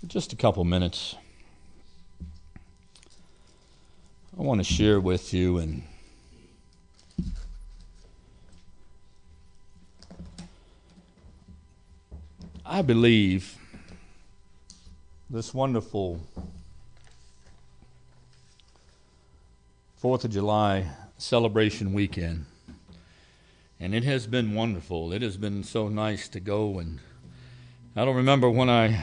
For just a couple minutes, I want to share with you and I believe this wonderful 4th of July celebration weekend, and it has been wonderful. It has been so nice to go, and I don't remember when I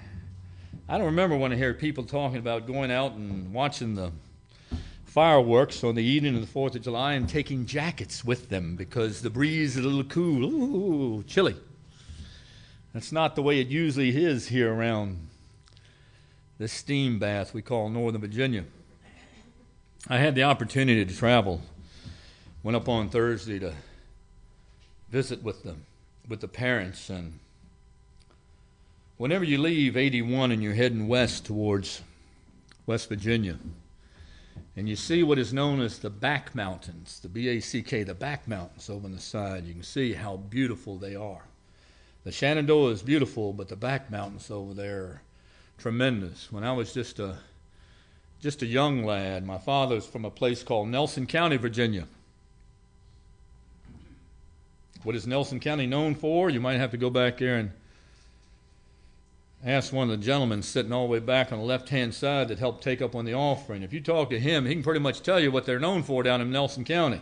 hear people talking about going out and watching the fireworks on the evening of the 4th of July and taking jackets with them because the breeze is a little cool, ooh, chilly. That's not the way it usually is here around this steam bath we call Northern Virginia. I had the opportunity to travel. Went up on Thursday to visit with the parents, and whenever you leave 81 and you're heading west towards West Virginia, and you see what is known as the Back Mountains, the B-A-C-K, the Back Mountains over on the side, you can see how beautiful they are. The Shenandoah is beautiful, but the Back Mountains over there are tremendous. When I was just a young lad, my father's from a place called Nelson County, Virginia. What is Nelson County known for? You might have to go back there and ask one of the gentlemen sitting all the way back on the left-hand side that helped take up on the offering. If you talk to him, he can pretty much tell you what they're known for down in Nelson County.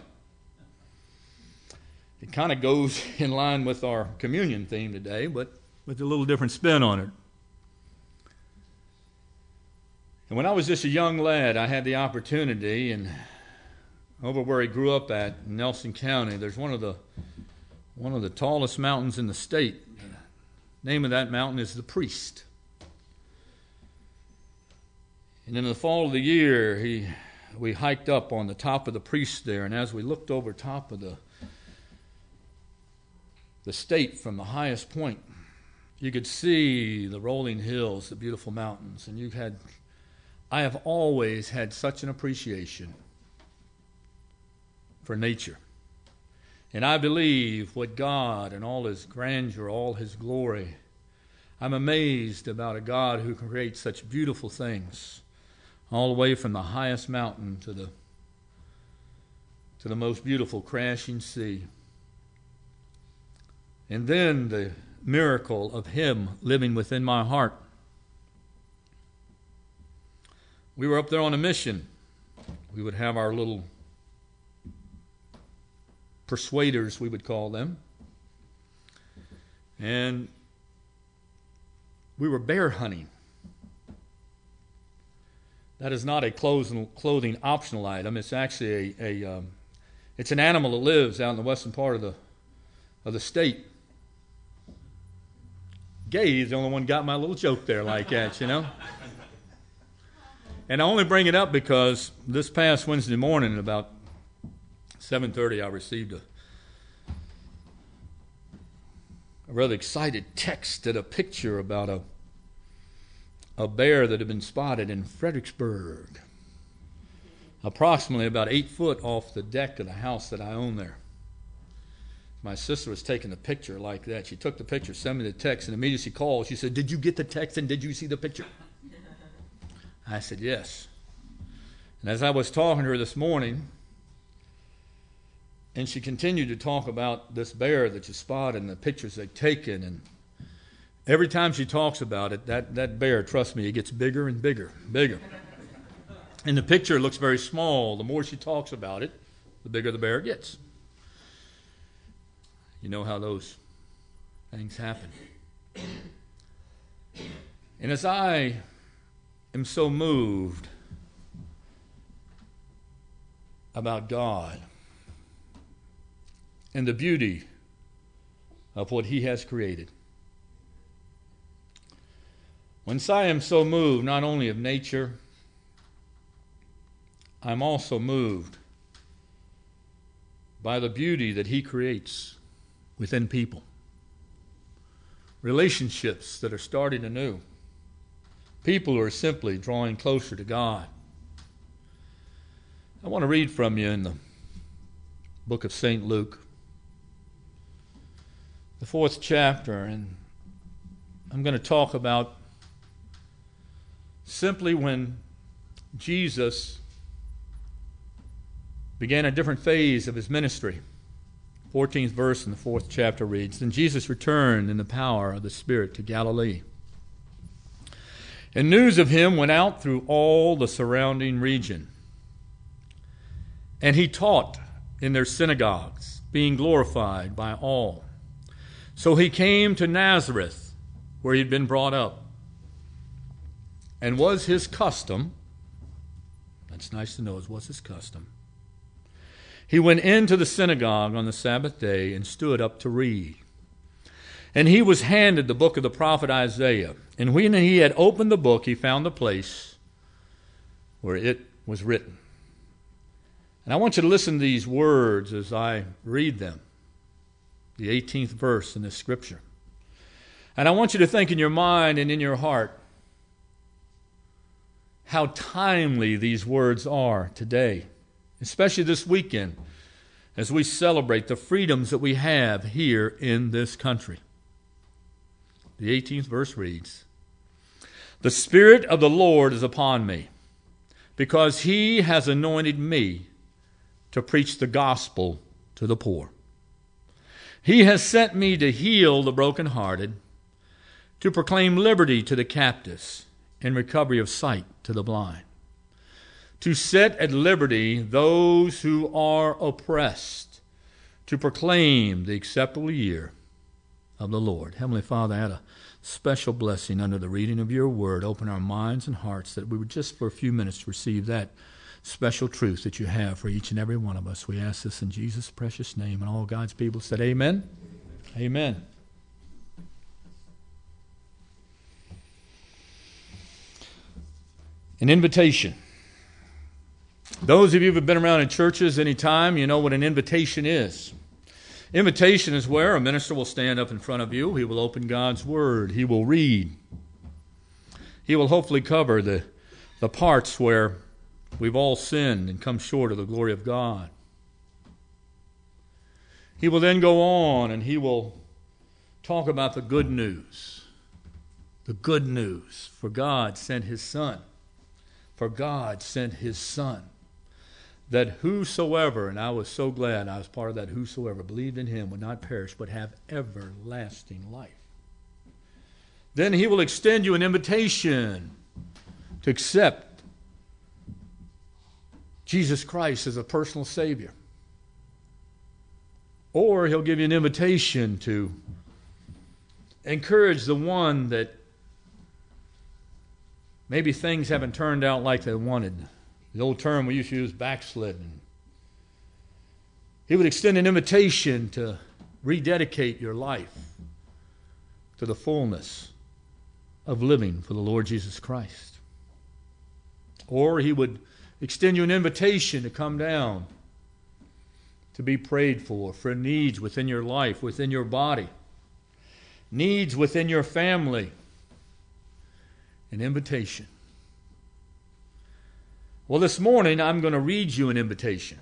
It kind of goes in line with our communion theme today, but with a little different spin on it. And when I was just a young lad, I had the opportunity, and over where he grew up at, in Nelson County, there's one of the tallest mountains in the state. The name of that mountain is the Priest. And in the fall of the year, we hiked up on the top of the Priest there, and as we looked over top of the state from the highest point, you could see the rolling hills, the beautiful mountains, and I have always had such an appreciation for nature. And I believe what God and all His grandeur, all His glory, I'm amazed about a God who creates such beautiful things, all the way from the highest mountain to the most beautiful crashing sea. And then the miracle of Him living within my heart. We were up there on a mission. We would have our little persuaders, we would call them. And we were bear hunting. That is not a clothing optional item. It's actually it's an animal that lives out in the western part of the state. Gay is the only one got my little joke there like that, you know. And I only bring it up because this past Wednesday morning at about 7:30, I received a rather excited text and a picture about a bear that had been spotted in Fredericksburg, approximately about 8 foot off the deck of the house that I own there. My sister was taking the picture like that. She took the picture, sent me the text, and immediately she called. She said, "Did you get the text and did you see the picture?" I said, "Yes." And as I was talking to her this morning, and she continued to talk about this bear that you spotted and the pictures they've taken, and every time she talks about it, that bear, trust me, it gets bigger and bigger. And the picture looks very small. The more she talks about it, the bigger the bear gets. You know how those things happen. And as I am so moved about God and the beauty of what He has created, once I am so moved not only of nature, I'm also moved by the beauty that He creates within people. Relationships that are starting anew. People who are simply drawing closer to God. I want to read from you in the book of St. Luke, the 4th chapter, and I'm going to talk about simply when Jesus began a different phase of his ministry. 14th verse in the 4th chapter reads, "Then Jesus returned in the power of the Spirit to Galilee. And news of him went out through all the surrounding region. And he taught in their synagogues, being glorified by all. So he came to Nazareth, where he had been brought up. And was his custom," that's nice to know, it was his custom, "he went into the synagogue on the Sabbath day and stood up to read. And he was handed the book of the prophet Isaiah. And when he had opened the book, he found the place where it was written." And I want you to listen to these words as I read them. The 18th verse in this scripture. And I want you to think in your mind and in your heart how timely these words are today, especially this weekend as we celebrate the freedoms that we have here in this country. The 18th verse reads, "The Spirit of the Lord is upon me, because he has anointed me to preach the gospel to the poor. He has sent me to heal the brokenhearted, to proclaim liberty to the captives, and recovery of sight to the blind, to set at liberty those who are oppressed, to proclaim the acceptable year of the Lord." Heavenly Father, add a special blessing under the reading of your word. Open our minds and hearts that we would just for a few minutes receive that special truth that you have for each and every one of us. We ask this in Jesus' precious name. And all God's people said amen. Amen. An invitation. Those of you who have been around in churches any time, you know what an invitation is. Invitation is where a minister will stand up in front of you. He will open God's Word. He will read. He will hopefully cover the parts where we've all sinned and come short of the glory of God. He will then go on and he will talk about the good news. The good news. For God sent his Son. For God sent his Son. That whosoever, and I was so glad I was part of that whosoever, believed in him would not perish but have everlasting life. Then he will extend you an invitation to accept Jesus Christ as a personal Savior. Or he'll give you an invitation to encourage the one that maybe things haven't turned out like they wanted. The old term we used to use, backslidden. He would extend an invitation to rededicate your life to the fullness of living for the Lord Jesus Christ. Or he would extend you an invitation to come down, to be prayed for needs within your life, within your body, needs within your family. An invitation. Well, this morning I'm going to read you an invitation.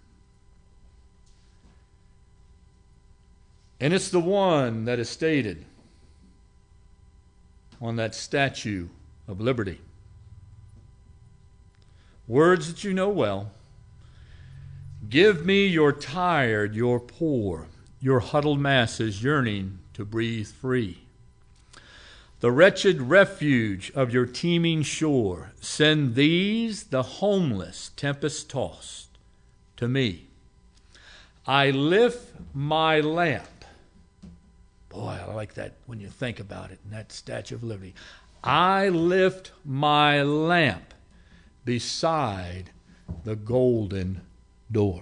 And it's the one that is stated on that Statue of Liberty. Words that you know well. "Give me your tired, your poor, your huddled masses yearning to breathe free. The wretched refuge of your teeming shore, send these, the homeless, tempest-tossed, to me. I lift my lamp." Boy, I like that when you think about it in that Statue of Liberty. "I lift my lamp beside the golden door."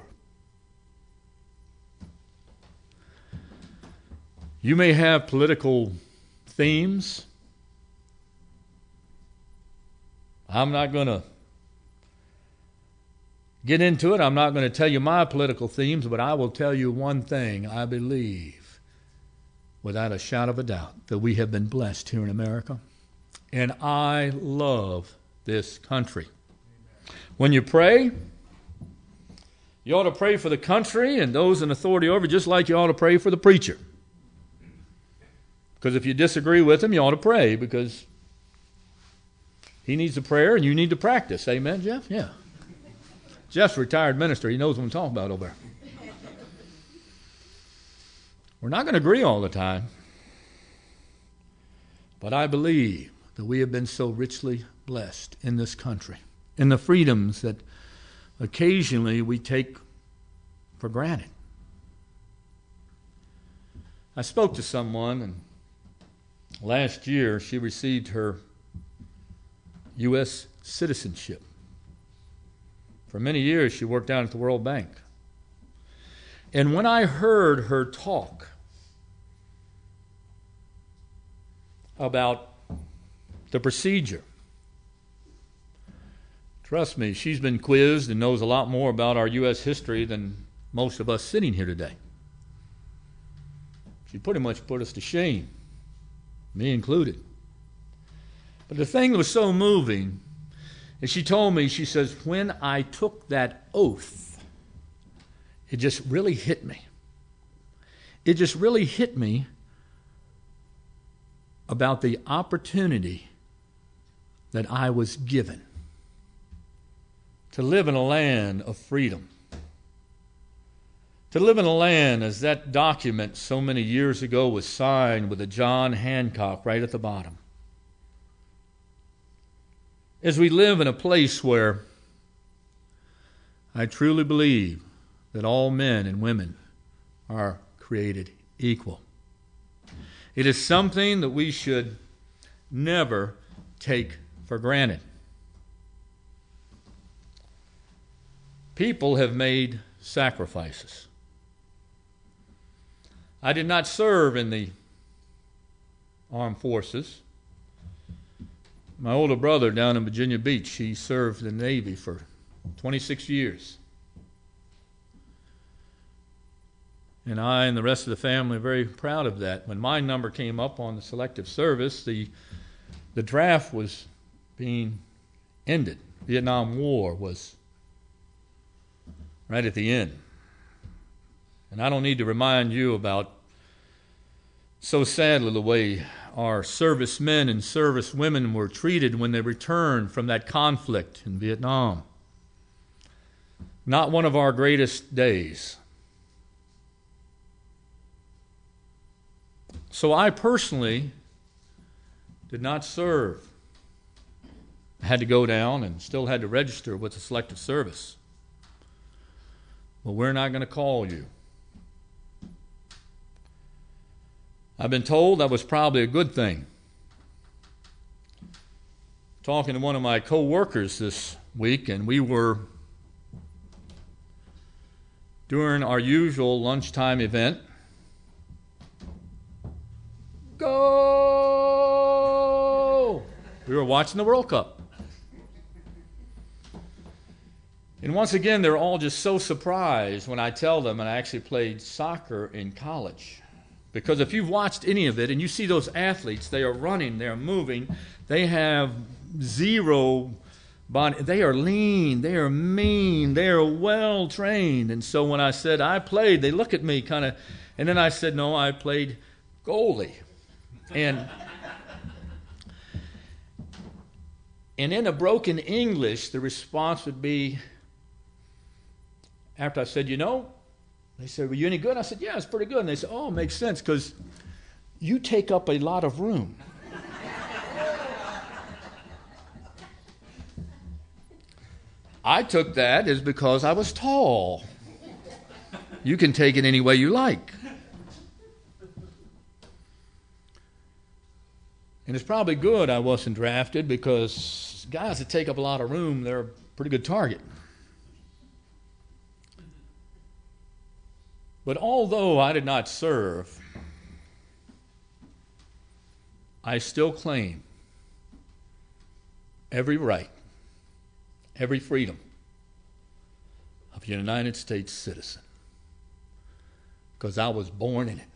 You may have political themes. I'm not going to get into it. I'm not going to tell you my political themes, but I will tell you one thing. I believe, without a shadow of a doubt, that we have been blessed here in America. And I love this country. When you pray, you ought to pray for the country and those in authority over, just like you ought to pray for the preacher. Because if you disagree with him, you ought to pray, because He needs the prayer, and you need to practice. Amen, Jeff? Yeah. Jeff's a retired minister. He knows what I'm talking about over there. We're not going to agree all the time, but I believe that we have been so richly blessed in this country, in the freedoms that occasionally we take for granted. I spoke to someone, and last year she received her U.S. citizenship. For many years she worked down at the World Bank. And when I heard her talk about the procedure, trust me, she's been quizzed and knows a lot more about our U.S. history than most of us sitting here today. She pretty much put us to shame, me included. But the thing that was so moving is she told me, she says, when I took that oath, it just really hit me. It just really hit me about the opportunity that I was given to live in a land of freedom. To live in a land, as that document so many years ago was signed with a John Hancock right at the bottom. As we live in a place where I truly believe that all men and women are created equal. It is something that we should never take for granted. People have made sacrifices. I did not serve in the armed forces. My older brother down in Virginia Beach, he served in the Navy for 26 years. And I and the rest of the family are very proud of that. When my number came up on the selective service, the draft was being ended. Vietnam War was right at the end. And I don't need to remind you about, so sadly, the way our servicemen and servicewomen were treated when they returned from that conflict in Vietnam. Not one of our greatest days. So I personally did not serve. I had to go down and still had to register with the selective service. Well, we're not going to call you. I've been told that was probably a good thing. Talking to one of my co-workers this week, and we were during our usual lunchtime event. Go! We were watching the World Cup. And once again, they're all just so surprised when I tell them, and I actually played soccer in college. Because if you've watched any of it and you see those athletes, they are running, they are moving, they have zero body, they are lean, they are mean, they are well trained. And so when I said I played, they look at me kind of, and then I said, no, I played goalie. And in a broken English, the response would be, after I said, they said, were you any good? I said, yeah, it's pretty good. And they said, oh, it makes sense because you take up a lot of room. I took that as because I was tall. You can take it any way you like. And it's probably good I wasn't drafted because guys that take up a lot of room, they're a pretty good target. But although I did not serve, I still claim every right, every freedom of a United States citizen because I was born in it.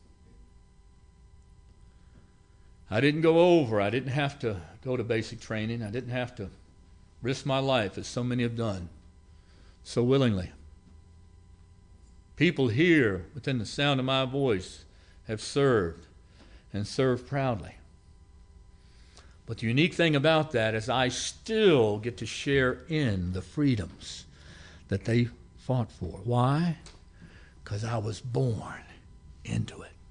I didn't go over. I didn't have to go to basic training. I didn't have to risk my life as so many have done so willingly. People here within the sound of my voice have served and served proudly. But the unique thing about that is I still get to share in the freedoms that they fought for. Why? Because I was born into it.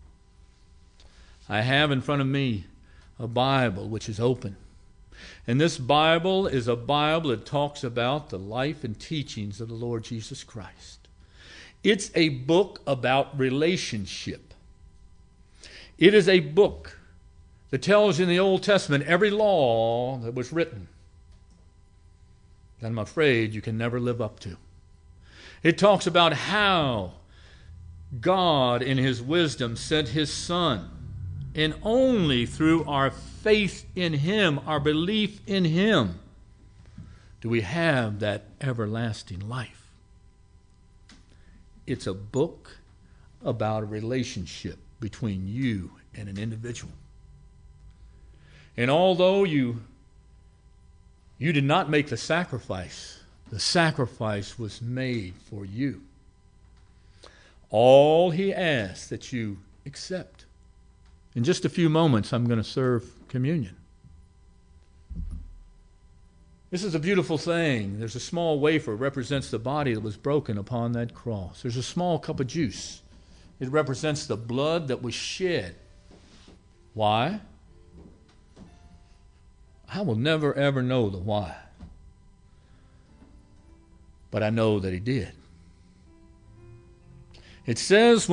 I have in front of me a Bible which is open. And this Bible is a Bible that talks about the life and teachings of the Lord Jesus Christ. It's a book about relationship. It is a book that tells in the Old Testament every law that was written that I'm afraid you can never live up to. It talks about how God in His wisdom sent His Son, and only through our faith in Him, our belief in Him, do we have that everlasting life. It's a book about a relationship between you and an individual. And although you did not make the sacrifice was made for you. All He asks that you accept. In just a few moments, I'm going to serve communion. This is a beautiful thing. There's a small wafer. It represents the body that was broken upon that cross. There's a small cup of juice. It represents the blood that was shed. Why? I will never, ever know the why. But I know that He did. It says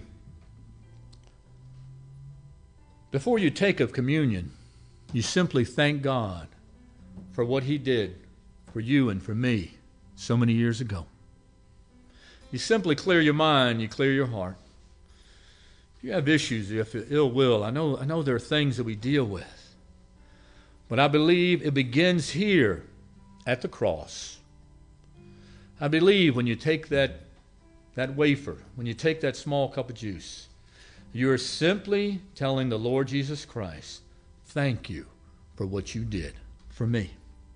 before you take of communion, you simply thank God for what He did for you and for me so many years ago. You simply clear your mind, you clear your heart. If you have issues, if you have ill will, I know there are things that we deal with. But I believe it begins here at the cross. I believe when you take that wafer, when you take that small cup of juice, you are simply telling the Lord Jesus Christ, thank you for what you did for me.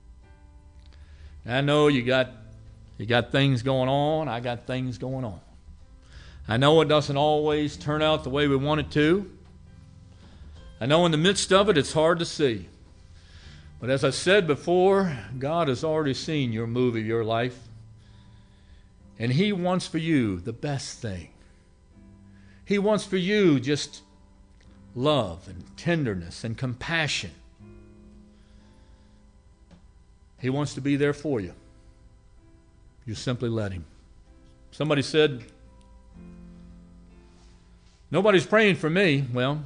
I know you got things going on. I got things going on. I know it doesn't always turn out the way we want it to. I know in the midst of it, it's hard to see. But as I said before, God has already seen your move of your life. And He wants for you the best thing. He wants for you just love and tenderness and compassion. He wants to be there for you. You simply let Him. Somebody said, nobody's praying for me. Well,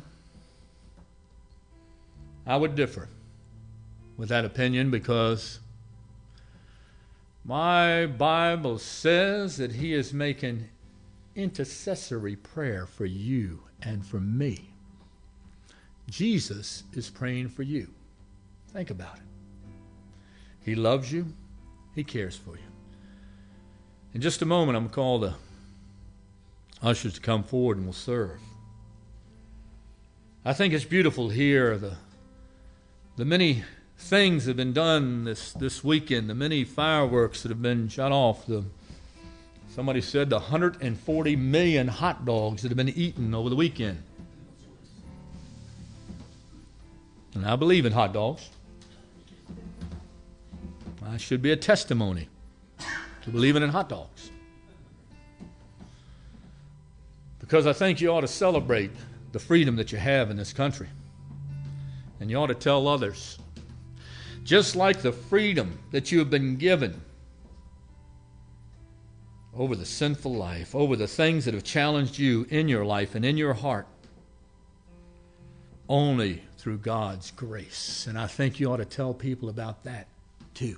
I would differ with that opinion because my Bible says that He is making intercessory prayer for you and for me. Jesus is praying for you. Think about it. He loves you. He cares for you. In just a moment, I'm going to call the ushers to come forward and we'll serve. I think it's beautiful here, the many things that have been done this weekend, the many fireworks that have been shot off, somebody said the 140 million hot dogs that have been eaten over the weekend. And I believe in hot dogs. I should be a testimony to believing in hot dogs. Because I think you ought to celebrate the freedom that you have in this country. And you ought to tell others. Just like the freedom that you have been given over the sinful life, over the things that have challenged you in your life and in your heart, only through God's grace. And I think you ought to tell people about that too.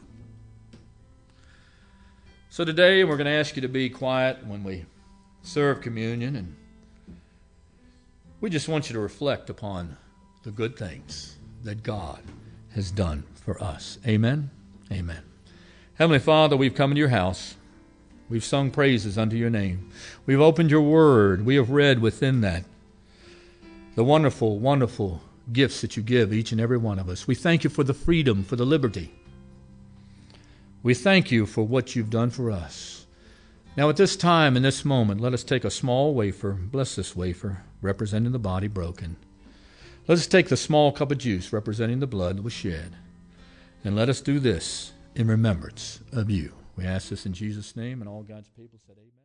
So today we're going to ask you to be quiet when we serve communion, and we just want you to reflect upon the good things that God has done for us. Amen? Amen. Heavenly Father, we've come into your house. We've sung praises unto your name. We've opened your word. We have read within that the wonderful, wonderful gifts that you give each and every one of us. We thank you for the freedom, for the liberty. We thank you for what you've done for us. Now at this time, in this moment, let us take a small wafer, bless this wafer, representing the body broken. Let us take the small cup of juice representing the blood that was shed, and let us do this in remembrance of you. We ask this in Jesus' name, and all God's people said amen.